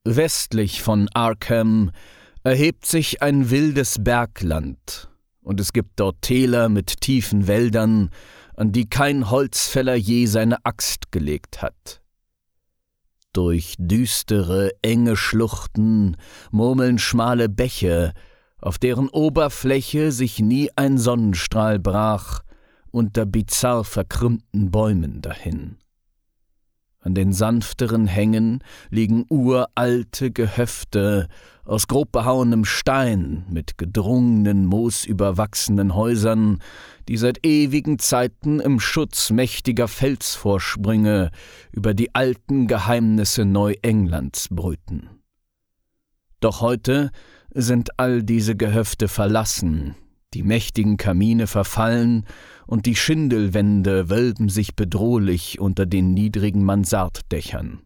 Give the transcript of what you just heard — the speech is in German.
Westlich von Arkham erhebt sich ein wildes Bergland, und es gibt dort Täler mit tiefen Wäldern, an die kein Holzfäller je seine Axt gelegt hat. Durch düstere, enge Schluchten murmeln schmale Bäche, auf deren Oberfläche sich nie ein Sonnenstrahl brach, unter bizarr verkrümmten Bäumen dahin. An den sanfteren Hängen liegen uralte Gehöfte aus grob behauenem Stein mit gedrungenen, moosüberwachsenen Häusern, die seit ewigen Zeiten im Schutz mächtiger Felsvorsprünge über die alten Geheimnisse Neuenglands brüten. Doch heute sind all diese Gehöfte verlassen, die mächtigen Kamine verfallen und die Schindelwände wölben sich bedrohlich unter den niedrigen Mansarddächern.